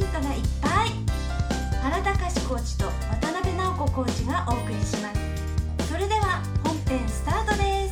トがいっぱい。原隆コーチと渡辺直子コーチがお送りします。それでは本編スタートです。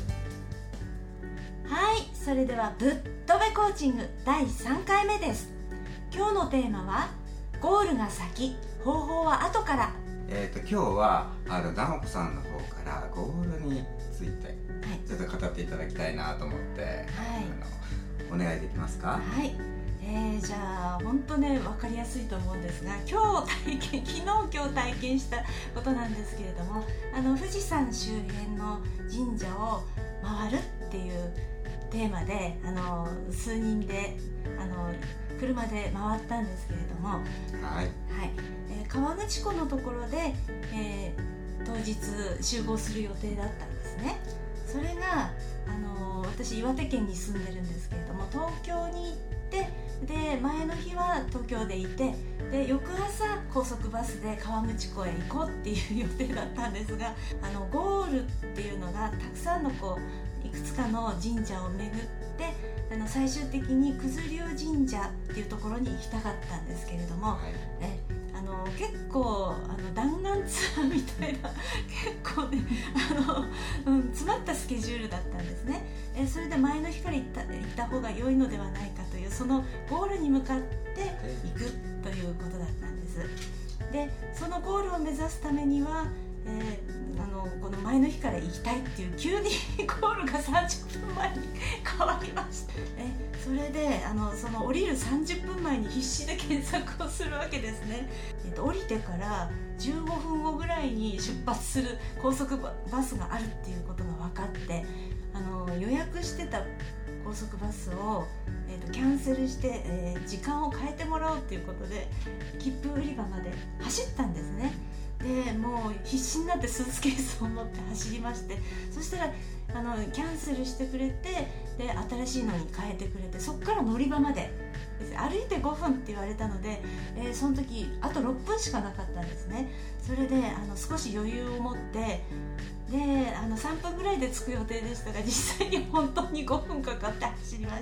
はい、それではぶっとべコーチング第3回目です。今日のテーマはゴールが先、方法は後から。 今日は直子さんの方からゴールについてちょっと語っていただきたいなと思って、はい、お願いできますか？ はい、じゃあ本当ね分かりやすいと思うんですが、昨日今日体験したことなんですけれども、富士山周辺の神社を回るっていうテーマで数人で車で回ったんですけれども、 はい、 河口湖のところで、当日集合する予定だったんですね。それが私岩手県に住んでるんですけれども、東京に行ってで前の日は東京でいて、で翌朝高速バスで河口湖へ行こうっていう予定だったんですが、ゴールっていうのがたくさんのいくつかの神社を巡って最終的に九頭龍神社っていうところに行きたかったんですけれども、結構弾丸ツアーみたいな結構ね詰まったスケジュールだったんですね。それで前の日から行った方が良いのではないかという、そのゴールに向かって行くということだったんです。でそのゴールを目指すためには、この前の日から行きたいっていう急にゴールが30分前に変わりました。それでその降りる30分前に必死で検索をするわけですね。降りてから15分後ぐらいに出発する高速バスがあるっていうことが分かって、予約してた高速バスを、キャンセルして、時間を変えてもらおうということで切符売り場まで走ったんですね。でもう必死になってスーツケースを持って走りまして、そしたらキャンセルしてくれて、で新しいのに変えてくれて、そこから乗り場まで歩いて5分って言われたので、その時あと6分しかなかったんですね。それで少し余裕を持ってで3分ぐらいで着く予定でしたが、実際に本当に5分かかって走りまして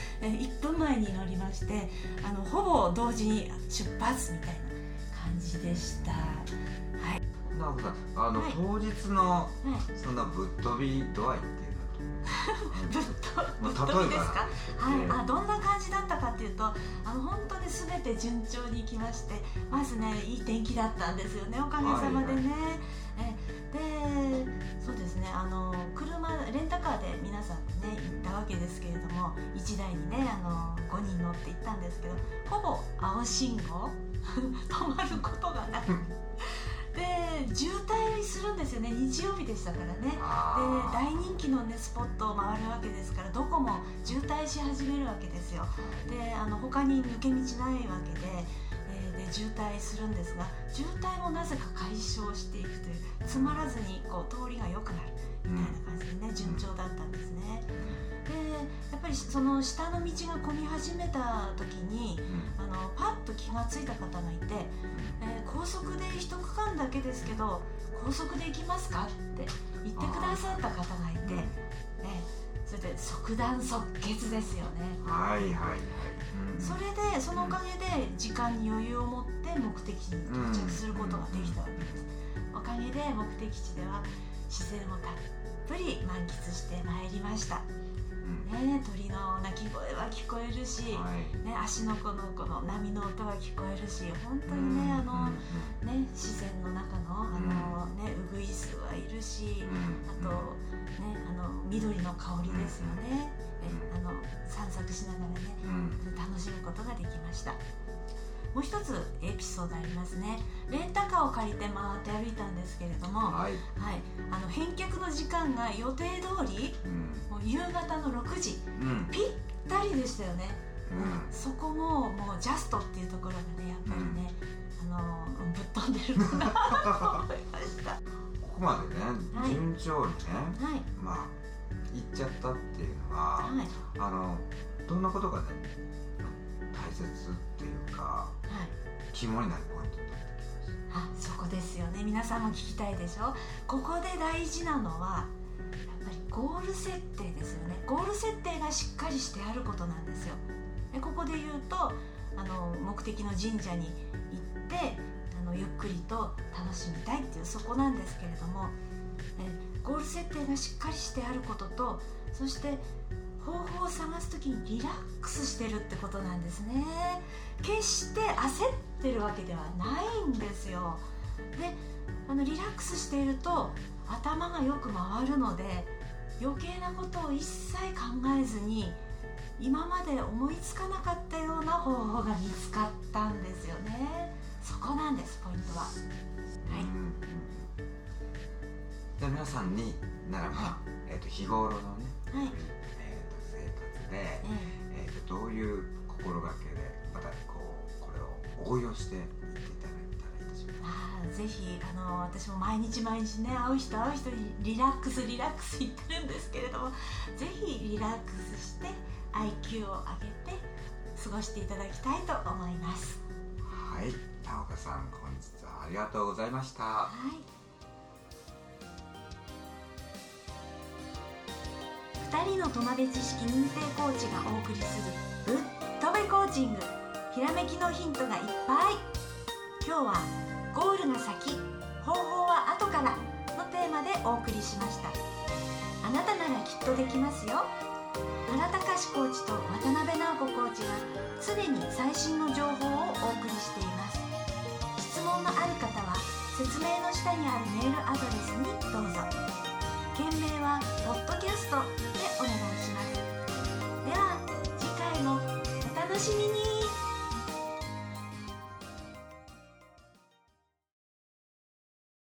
、1分前に乗りまして、ほぼ同時に出発みたいな感じでした。 直子さん、当日のそんなぶっ飛び度合いっていうぶっ飛びですか？どんな感じだったかっていうと、本当に全て順調にいきまして、まずねいい天気だったんですよね、おかげさまでね。でそうですね、レンタカーで皆さんでね行ったわけですけれども、1台にね5人乗って行ったんですけど、ほぼ青信号止まることがなくで渋滞するんですよね。日曜日でしたからね。で大人気のねスポットを回るわけですから、どこも渋滞し始めるわけですよ。で他に抜け道ないわけで、渋滞するんですが、渋滞もなぜか解消していくという、詰まらずに通りが良くなるみたいな感じでね、順調だったんですね。でやっぱりその下の道が混み始めた時に、パッと気がついた方がいて、高速で一区間だけですけど高速で行きますかって言ってくださった方がいて、それで即断即決ですよね。それでそのおかげで時間に余裕を持って目的地に到着することができたわけです。おかげで目的地では自然をたっぷり満喫してまいりました。鳥の鳴き声は聞こえるし、芦ノ湖のこの波の音は聞こえるし、本当にね自然の中のウグイスはいるし、あとね緑の香りですよね。散策しながらね、楽しむことができました。もう一つエピソードありますね。レンタカーを借りて回って歩いたんですけれども、返却の時間が予定通り、もう夕方の6時、ぴったりでしたよね。そこももうジャストっていうところがね、やっぱりね、ぶっ飛んでるかなと思いました。 ここまでね、順調にね、行っちゃったっていうのは、どんなことがね大切っていうか、肝になるポイントになってきます。 そこですよね。皆さんも聞きたいでしょ。ここで大事なのはやっぱりゴール設定ですよね。ゴール設定がしっかりしてあることなんですよ。でここで言うと目的の神社に行ってゆっくりと楽しみたいっていう、そこなんですけれども、ゴール設定がしっかりしてあることと、そして方法を探すときにリラックスしてるってことなんですね。決して焦ってるわけではないんですよ。でリラックスしていると頭がよく回るので、余計なことを一切考えずに今まで思いつかなかったような方法が見つかったんですよね。そこなんです、ポイントは。はい。 じゃあ皆さんにならば、はい、日頃のね、はい、生活で、どういう心がけでまたこれを応用していっていただいたらいいでしょうか。 ぜひ私も毎日ね、会う人にリラックス言ってるんですけれども、ぜひリラックスして IQ を上げて過ごしていただきたいと思います。 はい、田岡さん、本日はありがとうございました。はい、 2人の土鍋知識認定コーチがお送りするぶっとべコーチング、ひらめきのヒントがいっぱい。今日はゴールが先、方法は後からのテーマでお送りしました。あなたならきっとできますよ。原隆コーチと渡辺直子コーチが常に最新の情報をお送りしています。質問のある方は説明の下にあるメールアドレスにどうぞ。件名はポッドキャストでお願いします。では次回もお楽しみに。